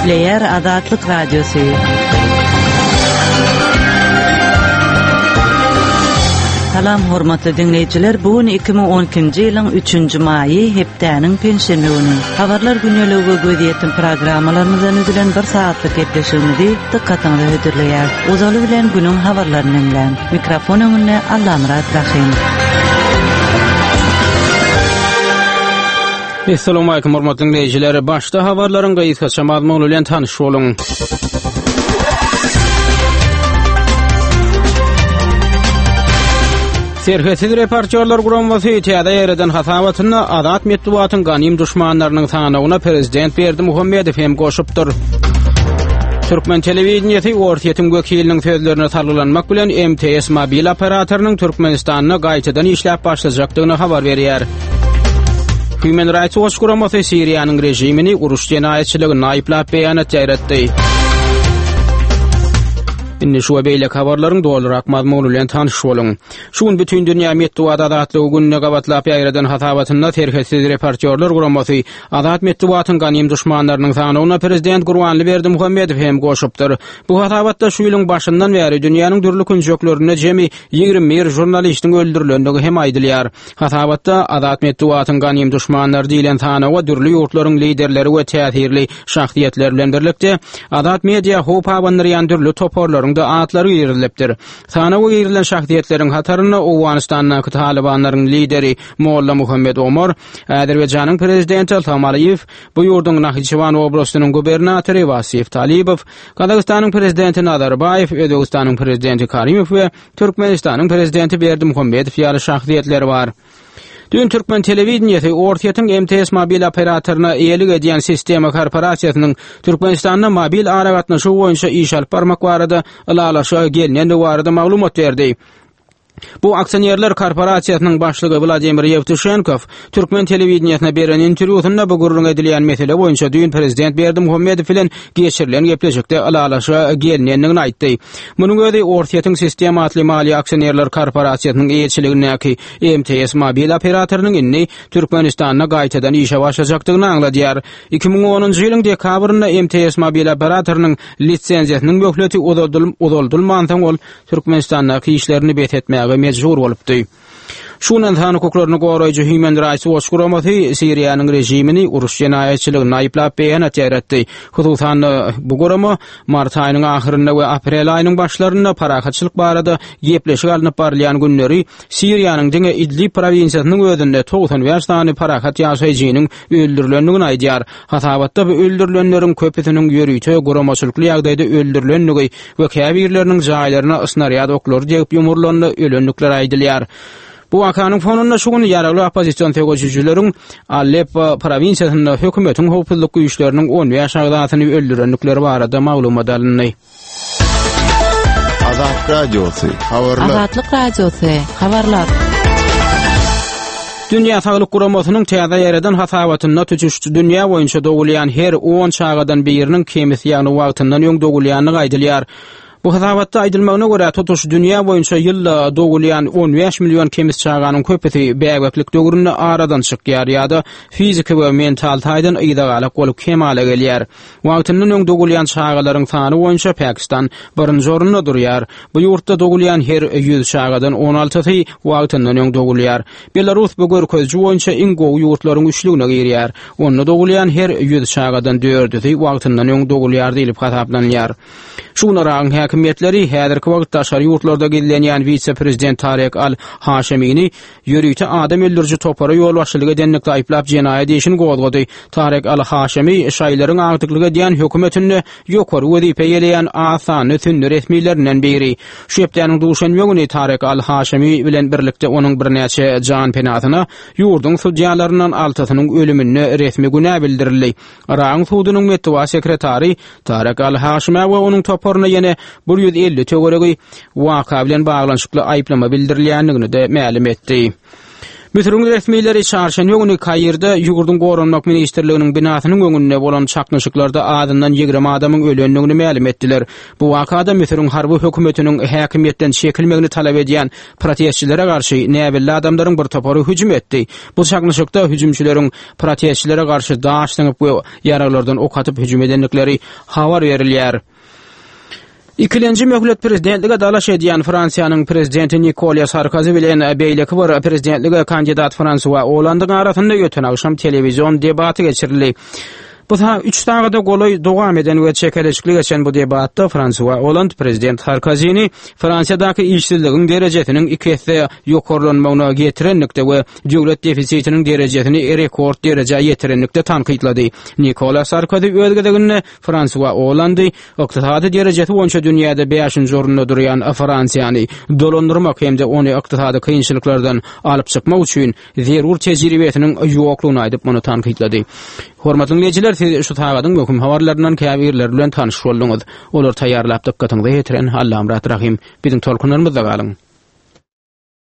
Üsleyer Azatlyk Radiosu. Salam hormatly dinleyijiler, bugün 2012-nji ýylyň 3-nji maýy hepdäniň penşenbe güni. Habarlar güneligi göziýetim programmalarymyzdan üzülen 1 saatlyk gepleşigimizi dikkatiňize höderleýär. Ozaly bilen günüň habarlaryny dinleyin. Mikrofon öňünde Allamrat Rahim. Assalamu alaykum hormatly dinleyijiler. Başda habarlaryň gaýtgaça mazmuny bilen tanyş boluň. Serhesiz reportyorlar guramasy ýa-da ýerden hasabatyny Azat Medeniýetiň ganym düşmanlarynyň sanawyna prezident Berdimuhammedow hem goşupdyr. Türkmen telewizionyasy Orta wekiliniň sözlerine salylanmak bilen MTS mobil operatorynyň Türkmenistanyna gaýtadan işläp başlajakdygyny habar berýär. Human Rights Watch guramasy Siriýanyň rejimini uruş jenaýetçiligine aýplap beýanat ýaratdy. Inni şu beýle habarlaryň dolarak mazmuny bilen tanyş boluň. Şuň bütün dünýä medeniýet azatlygy gününe gabatlap ýaýradan hasabatyna serhesiz reportyorlar guramasy Azat Medeniýetiň ganym düşmanlarynyň sanawyna prezident Gurbanly Berdimuhammedow hem goşupdyr. Bu hasabatda şu ýylyň başyndan bäri dünýäniň türlü künjeklerine jemi 20 jurnalistiň öldürilendigi hem aýdylýar. Hasabatda Azat Medeniýetiň ganym düşmanlary diýilen sanawa türlü ýurtlaryň liderleri we täsirli şahsiýetler bilen birlikde Azat media hopawanlaryň türlü toporlaryň da atlary ýerilipdir. Sanawa ýerilen şahsiýetleriň hataryna Owganistanyň Talibanlaryň lideri Molla Muhammed Omar, Azerbaýjanyň prezidenti Ilham Aliýew, bu ýurduň Naxçıvan oblastynyň gubernatory Vasif Talibow, Kazakstanyň prezidenti Nazarbayew, Özbegistanyň prezidenti Karimow we Türkmenistanyň prezidenti Berdimuhammedow ýaly şahsiýetler bar. Dün Türkmen telewizionyasy Orta MTS mobil operatoryna eýelik edýän Sistema korporasiýasynyň Türkmenistanyň mobil aragatnaşy boýunça iş alyp barmak barada ýalaşa gelýän barada maglumat berdi. Bu aksionerler korporasiýasynyň başlygy Vladimir Yevtushenko Türkmen telewizionyasına beren interwýusynda bu gurrun edilýän mesele boýunça dün prezident Berdimuhammedow bilen geçirilen gepleşikde ýalaşa gelýändigini aýtdy. Munyň özi Orta Sistema atly mali aksionerler korporasiýasynyň eýetçiligindäki MTS mobil operatorynyň inni Türkmenistanyna gaýtadan işe başlajakdygyny aňladýar. 2010-njy ýylyň dekabrynda MTS mobil operatorynyň lisensiýasynyň böhleti uzaldylmandan ol Türkmenistanyň işlerini bethetmäge mecbur bolupdy. Şunan hany hukuklaryny goraýjy Human Rights Watch guramasy Siriýanyň rejimini uruş jenaýetçiligine aýplap beýanat ýaratdy. Hususan bu gurama mart aýynyň ahyrynda we aprel aýynyň başlarynda parahatçylyk barada gepleşik alınıp barlayan günleri Siriýanyň diňe Idlib provinsiýasynyň özünde 95 tany parahat ýaşaýjynyň öldürilendigini aýdýar. Hasabatda bu öldürilenleriň köpüsiniň ýörüýte guramaçylykly ýagdaýda öldürilenligi we käbirleriniň jaýlaryna ysnaryad oklary degip ýumurlanyny ölenlikler aýdylýar. Bu wakanyň fonunda şuny ýaragly opozisiýon tegoşujylary Alep provinsiýasynda hökümetiň howpsuzlyk güýçleriniň 10 ýaşagyny öldürenlikleri barada maglumat alyndy. Azat Radiosu habarlar. Azatlyk Radiosu habarlar. Dünýä Saglyk Guramasynyň täze ýerden hasabatyna tüçüşdi. Dünýä boýunça dogulýan her 10 çagadan biriniň kemisi ýagny wagtyndan öň dogulýanyny aýdylýar. Bu hasabatda aýdylmagyna görä tutuş dünýä boýunça ýylda dogulýan 15 million kemis çaganyň köpüsi bägeklik döwründe aradan çykýar ýa-da fiziki we mental taýdan ýydagalak bolup kemale gelýär. Wagtyndan öň dogulýan çagalaryň sany boýunça Pakistan birinji orunda durýar. Bu ýurtda dogulýan her 100 çagadan 16-sy wagtyndan öň dogulýar. Belarus bu görkezji boýunça iň gowy ýurtlaryň üçlügine girýär. Onda dogulýan her 100 çagadan 4-sy wagtyndan öň dogulýar diýilip hasaplanýar. Şunaraň häkimetleri häzirki wagtda şary ýurtlarda gelýän vice-prezident Tarek al-Haşemini ýörüýte adam öldürji topara ýol başçylyk edenlikde aýplap jenaýat işini gozgady. Tarek al-Haşemi şaýlaryň agtyklygy diýen hökümetinde ýokary wezipe ýeleýän asany tünni resmiýetlerinden biri. Şu ýepdäniň duşanma güni Tarek al-Haşemi bilen birlikde onuň birnäçe jan penatyna ýurdun sudyalarynyň altysynyň ölümine resmi günä bildirildi. Raň sudynyň medeniýet sekretary Tarek al-Haşemi we onuň toparına ýene 150 töweregi waka bilen baglanşykly aýplama bildirilýändigini de ma'lum etdi. Mütürün resmileri çarşamba günü Kayrda Ýugurdyň Gorunmak ministrliginiň binasynyň öňünde bolan çaknaşyklarda adından 20 adamyň ölendigini ma'lum etdiler. Bu wakada mütürün harby hökümetiniň häkimiýetden çekilmegini talap edýän protestçilere garşy näbirli adamlaryň bir topary hüjüm etdi. Bu çaknaşykda hüjümçileriň protestçilere garşy daş taňyp we ýaralardan ok atyp hüjüm edenlikleri habar berilýär. İkilenci möhlet prezidentlige dalaş edýän Fransiýanyň prezidenti Nicolas Sarkozy bilen beýleki bir prezidentlige kandidat François Hollande'ň arasynda ýöten akşam televizion debaty geçirildi. Bu 3 dagada golay dowam eden we çekeleşikli geçen bu debatda François Hollande prezident Sarkozyny Fransiýadaky işsizligiň derejesiniň 2 ýokarlanmagyna getirenlikde we döwlet defisitiniň derejesini rekord dereje ýetirenlikde tanqidlady. Nicolas Sarkozy öýdegine François Hollande ykdysady derejesi boýunça dünýäde 5-nji orunda durýan Fransiýany dolandyrmak hemde ony ykdysady kynçylyklardan alyp çykmak üçin zerur tejribesiniň ýoklugyny aýdyp muny tanqidlady. Hormatly dinleyijiler, siz şu tagadyň möhüm habarlaryndan käbirler bilen tanyş boldunuz. Olar taýýarlap dykkatyňyzy ýetiren Allahym rahim biziň tolkunlarymyzda galyň.